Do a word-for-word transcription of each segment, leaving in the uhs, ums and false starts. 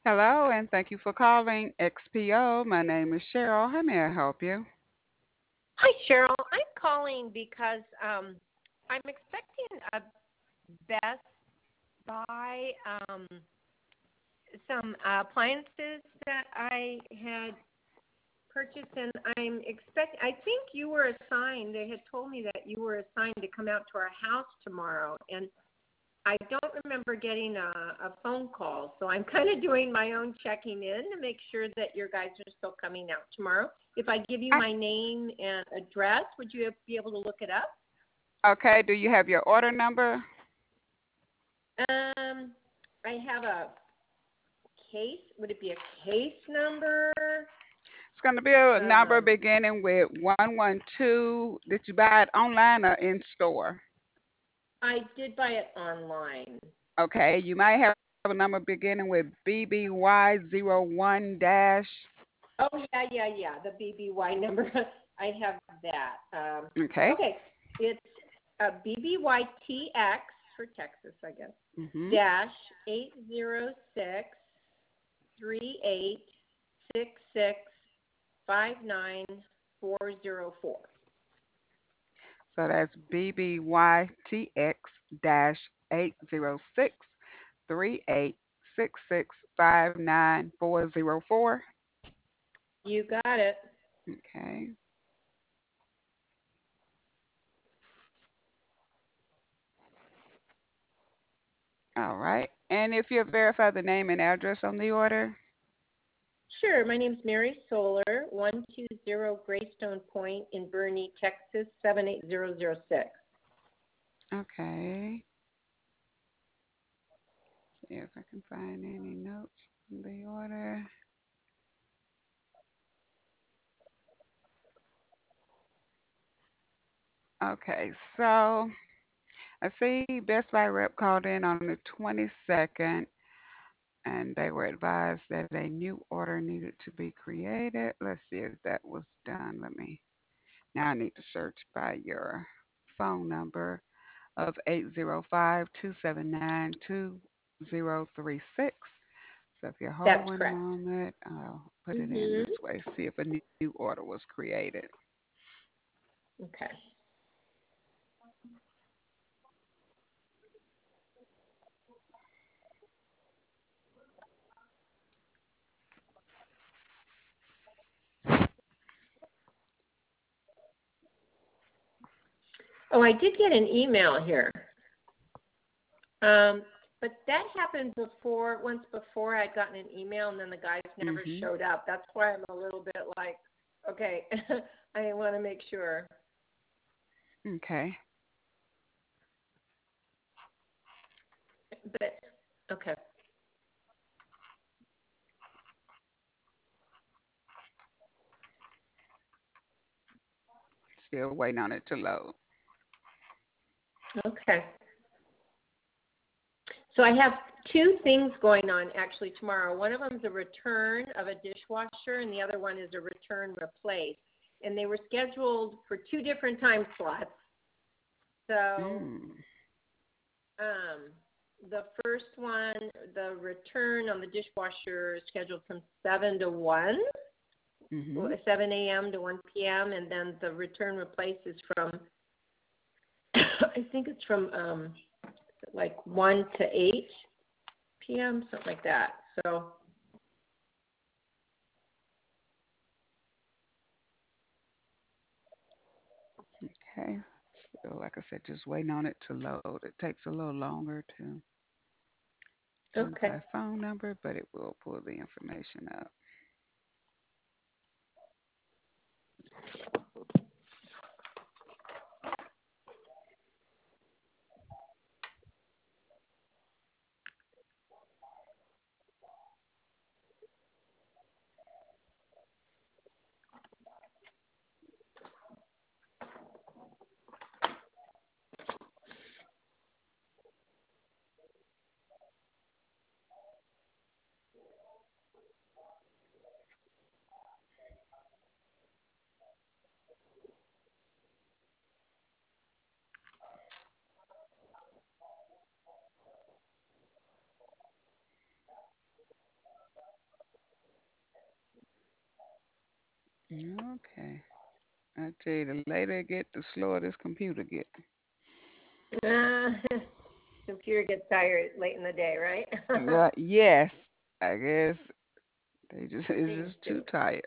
Hello, and thank you for calling X P O. My name is Cheryl. How may I help you? Hi, Cheryl. I'm calling because um, I'm expecting a Best Buy um, some uh, appliances that I had purchased, and I'm expect. I think you were assigned. They had told me that you were assigned to come out to our house tomorrow, and I don't remember getting a, a phone call. So I'm kind of doing my own checking in to make sure that your guys are still coming out tomorrow. If I give you I, my name and address, would you be able to look it up? okay, do you have your order number? Um, I have a case. Would it be a case number? It's going to be a number Um, beginning with one one two. Did you buy it online or in store? I did buy it online. Okay, you might have a number beginning with B B Y zero one dash. Oh yeah, yeah, yeah. The B B Y number. I have that. Um, Okay. okay, it's uh, B B Y T X for Texas, I guess. Mm-hmm. Dash eight zero six three eight six six five nine four zero four. So that's B B Y T X dash eight zero six three eight six six five nine four zero four. You got it. Okay. All right. And if you verify the name and address on the order. Sure. My name's Mary Solar, one two zero Greystone Point in Bernie, Texas, seven eight zero zero six. Okay. See if I can find any notes in the order. Okay. So I see Best Buy rep called in on the twenty-second and they were advised that a new order needed to be created. Let's see if that was done. Let me, now I need to search by your phone number of eight zero five, two seven nine, two zero three six. So if you hold That's one correct. moment, I'll put it in Mhm. this way, see if a new order was created. Okay. Oh, I did get an email here. Um, but that happened before, once before I'd gotten an email and then the guys never Mhm. showed up. That's why I'm a little bit like, okay, I want to make sure. Okay. But, okay. Still waiting on it to load. Okay. So I have two things going on actually tomorrow. One of them is a return of a dishwasher, and the other one is a return replace. And they were scheduled for two different time slots. So Mm. um, the first one, the return on the dishwasher is scheduled from seven to one, Mhm. seven a m to one p m, and then the return replace is from, I think it's from um, like one to eight p m, something like that. So Okay. So like I said, just waiting on it to load. It takes a little longer to do okay. by phone number, but it will pull the information up. Okay. I tell you, the later it get, the slower this computer get. Uh, computer gets tired late in the day, right? Uh, yes, I guess they just it's Seems just to. too tired.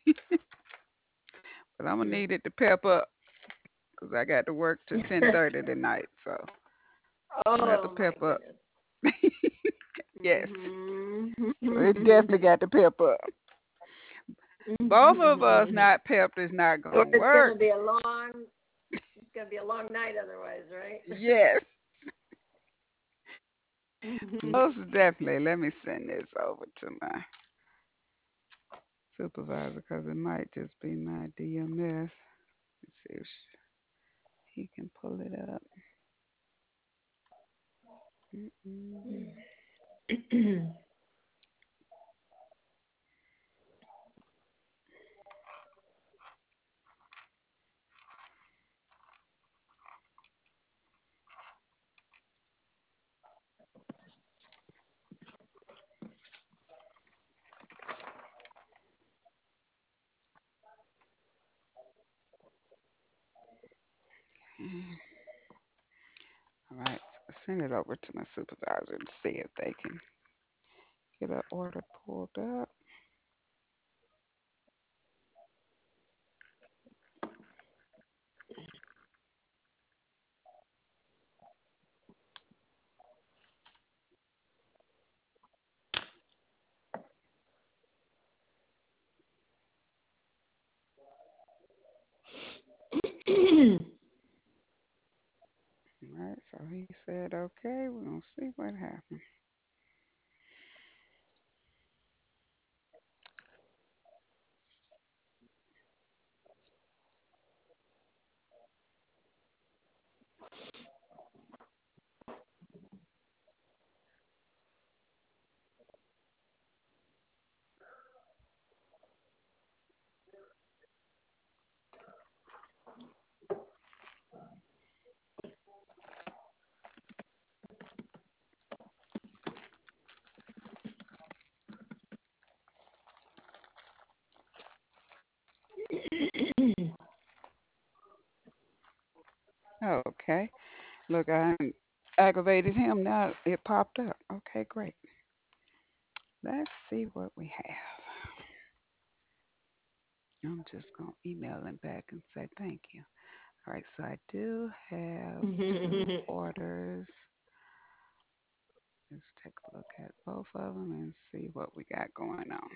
But I'm gonna Mm. need it to pep up because I got to work till ten thirty tonight. So I'm gonna have to Oh my pep up. goodness. Yes. Mhm. So it definitely got to pep up. Both of us Mhm. not pepped is not Or gonna it's work. gonna be a long. It's gonna be a long night otherwise, right? Yes. Mhm. Most definitely. Let me send this over to my supervisor because it might just be my D M S. Let's see if he can pull it up. Mm-mm. All right, so send it over to my supervisor to see if they can get an order pulled up. All right, so he said, okay, we're going to see what happens. Okay, look, I aggravated him. Now it popped up. Okay, great. Let's see what we have. I'm just going to email him back and say thank you. All right, so I do have two orders. Let's take a look at both of them and see what we got going on.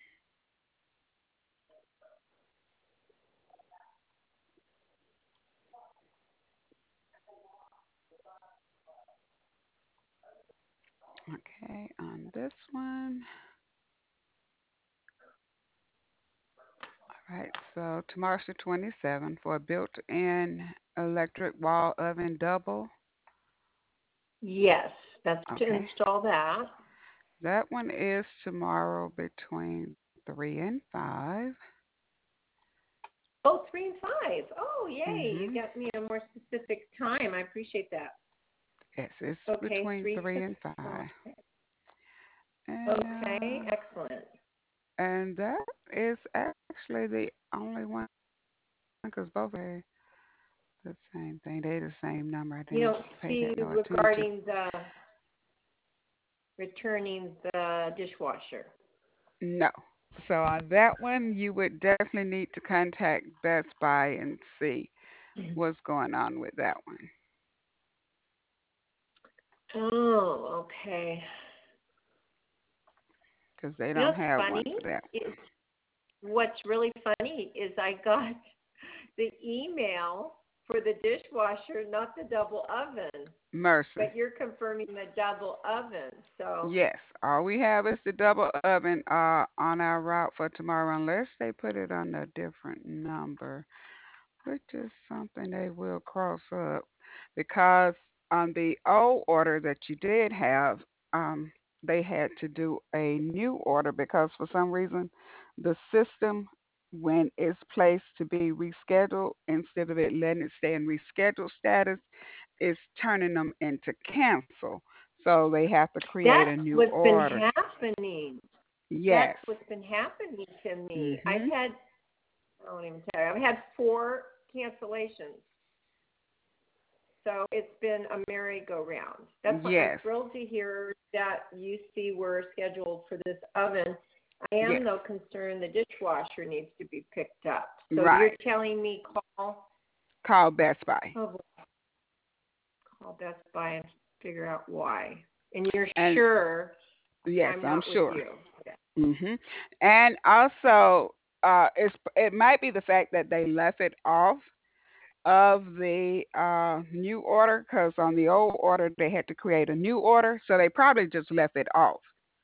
Okay, on this one. All right, so tomorrow's the twenty-seventh for a built-in electric wall oven double. Yes, that's to Okay, install that. that one is tomorrow between three and five. Oh, three and five. Oh, yay! You Mm-hmm. got me a more specific time. I appreciate that. Yes, it's Okay, between three three to and five. five. And Okay, uh, excellent. and that is actually the only one because both are the same thing. They the same number. I You didn't don't pay see that no attention. regarding the returning the dishwasher. No. So on that one, you would definitely need to contact Best Buy and see what's going on with that one Oh, okay. because they You know don't what's have funny? one for that Is what's really funny is I got the email for the dishwasher, not the double oven, Mercy. but you're confirming the double oven. So, Yes, all we have is the double oven uh, on our route for tomorrow, unless they put it on a different number, which is something they will cross up because on the old order that you did have, um, they had to do a new order because for some reason the system, when it's placed to be rescheduled, instead of it letting it stay in rescheduled status, is turning them into cancel. So they have to create that's a new what's been order. happening. That's Yes. what's been happening to me. I've Mhm. had I won't even tell you. I've had four cancellations. So it's been a merry-go-round. That's why I'm Yes. thrilled to hear that you see we're scheduled for this oven. I am, Yes. though, concerned the dishwasher needs to be picked up. So you're Right. telling me call, Call Best Buy. oh, call Best Buy and figure out why. And you're And sure yes, I'm I'm not with sure. you. Yeah. Mhm. And also, uh, it's it might be the fact that they left it off of the uh, new order because on the old order they had to create a new order, so they probably just left it off.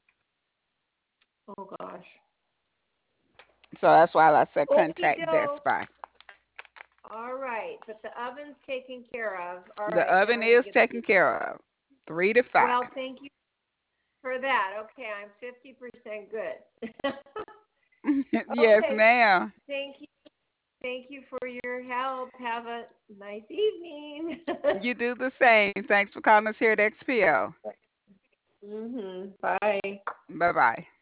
Oh, gosh. So that's why I said Okie contact Best doke. Buy. All right. But the oven's taken care of. All The right. Now oven I got to is get taken the. care of, three to five. Well, thank you for that. Okay. I'm fifty percent good. Yes, Okay. ma'am. Thank you. Thank you for your help. Have a nice evening. You do the same. Thanks for calling us here at X P O. mhm. Bye. Bye bye.